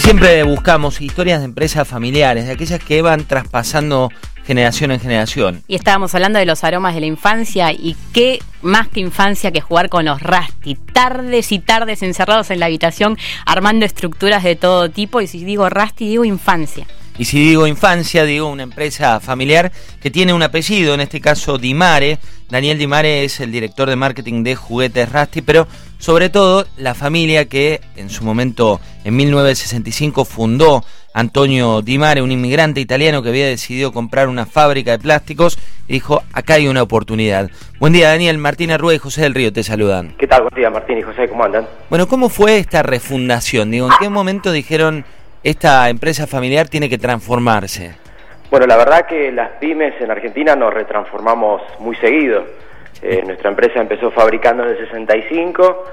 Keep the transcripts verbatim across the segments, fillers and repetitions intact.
Siempre buscamos historias de empresas familiares, de aquellas que van traspasando generación en generación. Y estábamos hablando de los aromas de la infancia, y qué más que infancia que jugar con los Rusty. Tardes y tardes encerrados en la habitación armando estructuras de todo tipo, y si digo Rusty digo infancia. Y si digo infancia, digo una empresa familiar que tiene un apellido, en este caso Di Mare. Daniel Di Mare es el director de marketing de Juguetes Rusty, pero sobre todo la familia que en su momento, en mil novecientos sesenta y cinco, fundó Antonio Di Mare, un inmigrante italiano que había decidido comprar una fábrica de plásticos y dijo, acá hay una oportunidad. Buen día, Daniel. Martín Arrúa y José del Río te saludan. ¿Qué tal? Buen día, Martín y José, ¿cómo andan? Bueno, ¿cómo fue esta refundación? Digo, ¿en qué momento dijeron esta empresa familiar tiene que transformarse? Bueno, la verdad que las pymes en Argentina nos retransformamos muy seguido. Eh, nuestra empresa empezó fabricando en el sesenta y cinco,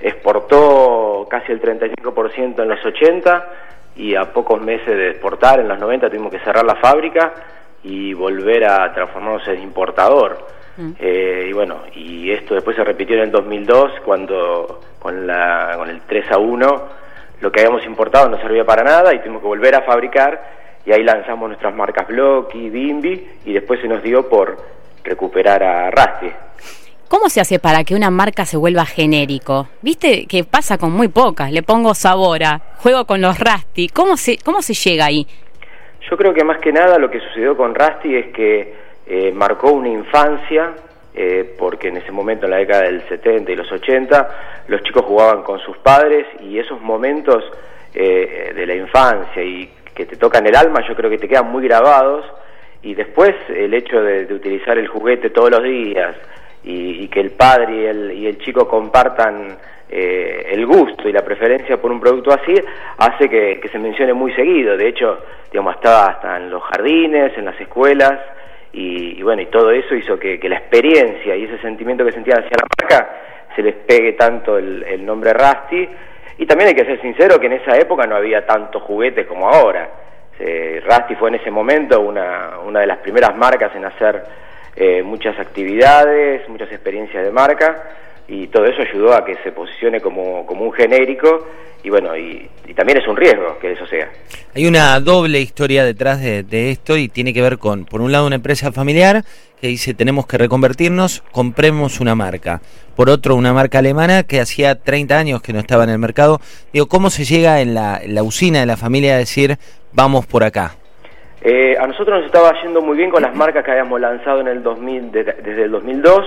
exportó casi el treinta y cinco por ciento en los ochenta, y a pocos meses de exportar, en los noventa, tuvimos que cerrar la fábrica y volver a transformarnos en importador. Mm. Eh, y bueno, y esto después se repitió en el dos mil dos, cuando con, la, con el tres a uno, lo que habíamos importado no servía para nada y tuvimos que volver a fabricar, y ahí lanzamos nuestras marcas Blocky, Bimbi, y después se nos dio por recuperar a Rusty. ¿Cómo se hace para que una marca se vuelva genérico? Viste que pasa con muy pocas. Le pongo Sabora, juego con los Rusty. ¿Cómo se, cómo se llega ahí? Yo creo que más que nada lo que sucedió con Rusty es que eh, marcó una infancia, eh, porque en ese momento, en la década del setenta y los ochenta, los chicos jugaban con sus padres, y esos momentos eh, de la infancia y que te tocan el alma, yo creo que te quedan muy grabados. Y después el hecho de, de utilizar el juguete todos los días, y, y que el padre y el, y el chico compartan eh, el gusto y la preferencia por un producto así, hace que, que se mencione muy seguido. De hecho, digamos, estaba hasta en los jardines, en las escuelas, y, y bueno, y todo eso hizo que, que la experiencia y ese sentimiento que sentían hacia la marca se les pegue tanto el, el nombre Rusty. Y también hay que ser sincero que en esa época no había tantos juguetes como ahora. Eh, Rusty fue en ese momento una, una de las primeras marcas en hacer eh, muchas actividades, muchas experiencias de marca, y todo eso ayudó a que se posicione como, como un genérico, y bueno, y, y también es un riesgo que eso sea. Hay una doble historia detrás de, de esto, y tiene que ver con, por un lado, una empresa familiar que dice tenemos que reconvertirnos, compremos una marca. Por otro, una marca alemana que hacía treinta años que no estaba en el mercado. Digo, ¿cómo se llega en la, en la usina de la familia a decir vamos por acá? Eh, a nosotros nos estaba yendo muy bien con las marcas que habíamos lanzado en el dos mil, de, desde el dos mil dos,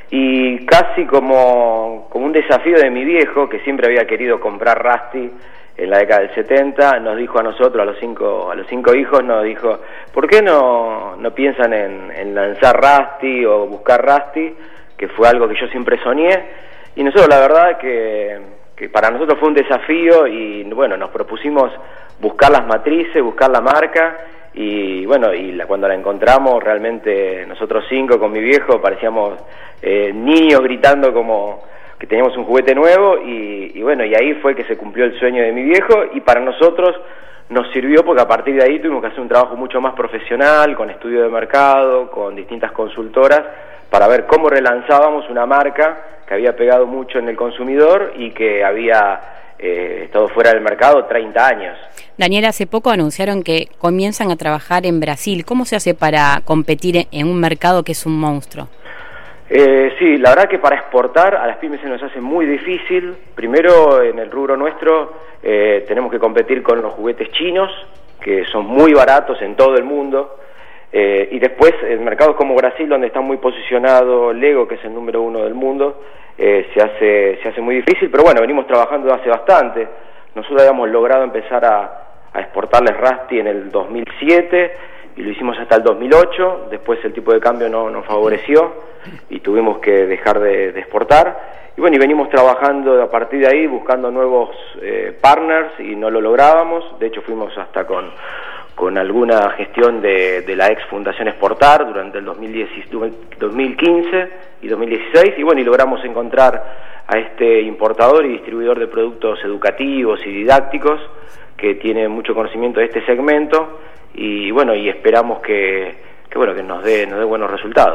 y casi como, como un desafío de mi viejo, que siempre había querido comprar Rusty en la década del setenta, nos dijo a nosotros, a los cinco, a los cinco hijos, nos dijo, ¿por qué no, no piensan en, en lanzar Rusty o buscar Rusty? Que fue algo que yo siempre soñé, y nosotros la verdad que, que para nosotros fue un desafío, y bueno, nos propusimos buscar las matrices, buscar la marca, y bueno, y la, cuando la encontramos, realmente nosotros cinco con mi viejo parecíamos eh, niños gritando como que teníamos un juguete nuevo, y, y bueno, y ahí fue que se cumplió el sueño de mi viejo, y para nosotros nos sirvió porque a partir de ahí tuvimos que hacer un trabajo mucho más profesional, con estudio de mercado, con distintas consultoras, para ver cómo relanzábamos una marca que había pegado mucho en el consumidor y que había eh, estado fuera del mercado treinta años. Daniel, hace poco anunciaron que comienzan a trabajar en Brasil. ¿Cómo se hace para competir en un mercado que es un monstruo? Eh, sí, la verdad que para exportar a las pymes se nos hace muy difícil. Primero, en el rubro nuestro, eh, tenemos que competir con los juguetes chinos, que son muy baratos en todo el mundo. Eh, y después, en mercados como Brasil, donde está muy posicionado Lego, que es el número uno del mundo, eh, se hace se hace muy difícil, pero bueno, venimos trabajando hace bastante. Nosotros habíamos logrado empezar a, a exportarles Rusty en el dos mil siete, y lo hicimos hasta el dos mil ocho, después el tipo de cambio no nos favoreció, y tuvimos que dejar de, de exportar, y bueno, y venimos trabajando a partir de ahí, buscando nuevos eh, partners, y no lo lográbamos. De hecho, fuimos hasta con con alguna gestión de, de la ex Fundación Exportar durante el dos mil diez, dos mil quince y dos mil dieciséis, y bueno, y logramos encontrar a este importador y distribuidor de productos educativos y didácticos que tiene mucho conocimiento de este segmento, y bueno, y esperamos que, que bueno, que nos dé, nos dé buenos resultados.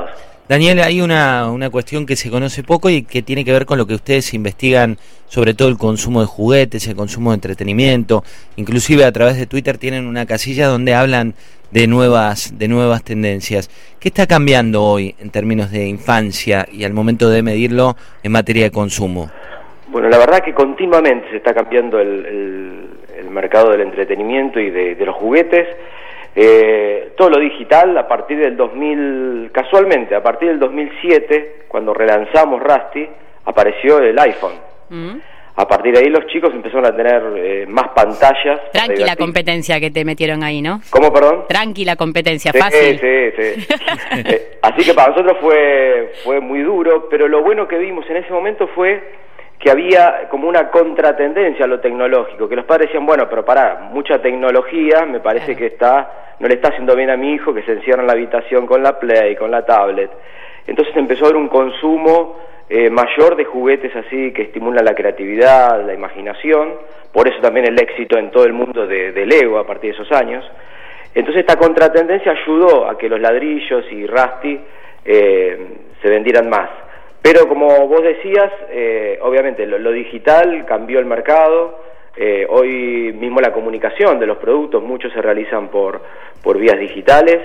Daniel, hay una, una cuestión que se conoce poco y que tiene que ver con lo que ustedes investigan, sobre todo el consumo de juguetes, el consumo de entretenimiento. Inclusive a través de Twitter tienen una casilla donde hablan de nuevas, de nuevas tendencias. ¿Qué está cambiando hoy en términos de infancia y al momento de medirlo en materia de consumo? Bueno, la verdad que continuamente se está cambiando el, el, el mercado del entretenimiento y de, de los juguetes. Eh, todo lo digital a partir del dos mil, casualmente, a partir del dos mil siete, cuando relanzamos Rusty, apareció el iPhone. Mm. A partir de ahí los chicos empezaron a tener eh, más pantallas. Tranquila competencia que te metieron ahí, ¿no? ¿Cómo, perdón? Tranquila competencia, sí, fácil. Sí, sí, eh, así que para nosotros fue, fue muy duro, pero lo bueno que vimos en ese momento fue que había como una contratendencia a lo tecnológico, que los padres decían, bueno, pero pará, mucha tecnología, me parece claro. que está, no le está haciendo bien a mi hijo, que se encierra en la habitación con la Play, con la tablet. Entonces empezó a haber un consumo eh, mayor de juguetes así que estimulan la creatividad, la imaginación, por eso también el éxito en todo el mundo de, de Lego a partir de esos años. Entonces esta contratendencia ayudó a que los ladrillos y Rusty eh, se vendieran más. Pero como vos decías, eh, obviamente lo, lo digital cambió el mercado, eh, hoy mismo la comunicación de los productos, muchos se realizan por, por vías digitales.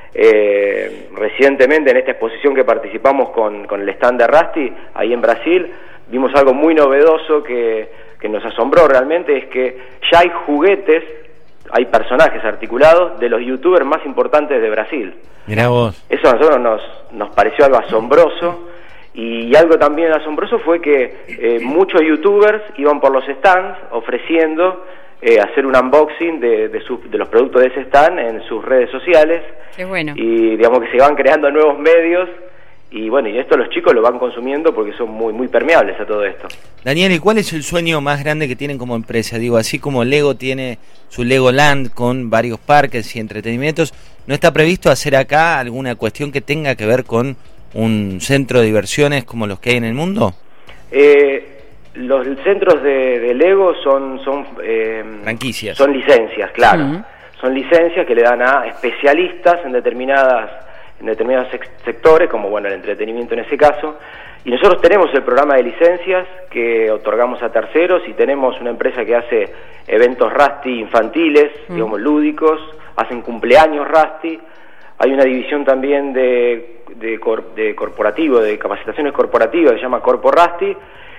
Eh, recientemente en esta exposición que participamos con, con el stand de Rusty, ahí en Brasil, vimos algo muy novedoso que, que nos asombró realmente, es que ya hay juguetes, hay personajes articulados de los youtubers más importantes de Brasil. Mirá vos. Eso a nosotros nos, nos pareció algo asombroso. Y algo también asombroso fue que eh, muchos youtubers iban por los stands ofreciendo eh, hacer un unboxing de, de, su, de los productos de ese stand en sus redes sociales. Qué bueno. Y digamos que se van creando nuevos medios y bueno, y esto los chicos lo van consumiendo porque son muy muy permeables a todo esto. Daniel, ¿y cuál es el sueño más grande que tienen como empresa? Digo, así como Lego tiene su Legoland con varios parques y entretenimientos, ¿no está previsto hacer acá alguna cuestión que tenga que ver con un centro de diversiones como los que hay en el mundo? Eh, los centros de, de Lego son son eh, franquicias, son licencias, claro. Uh-huh. Son licencias que le dan a especialistas en determinadas en determinados sectores, como bueno el entretenimiento en ese caso. Y nosotros tenemos el programa de licencias que otorgamos a terceros y tenemos una empresa que hace eventos Rusty infantiles, uh-huh. digamos lúdicos, hacen cumpleaños Rusty. Hay una división también de, de, cor, de corporativo, de capacitaciones corporativas, se llama Corpo Rusty,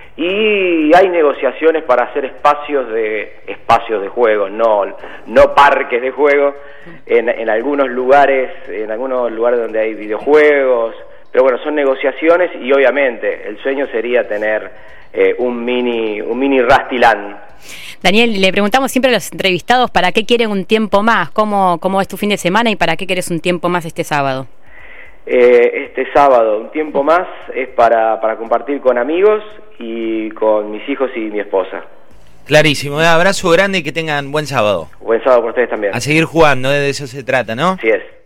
y hay negociaciones para hacer espacios de espacios de juego, no no parques de juego, en, en algunos lugares, en algunos lugares donde hay videojuegos, pero bueno, son negociaciones y obviamente el sueño sería tener eh, un mini un mini Rusty Land. Daniel, le preguntamos siempre a los entrevistados para qué quieren un tiempo más, cómo, cómo es tu fin de semana y para qué querés un tiempo más este sábado. Eh, este sábado, un tiempo más es para, para compartir con amigos y con mis hijos y mi esposa. Clarísimo, un abrazo grande y que tengan buen sábado. Buen sábado para ustedes también. A seguir jugando, ¿eh? De eso se trata, ¿no? Así es.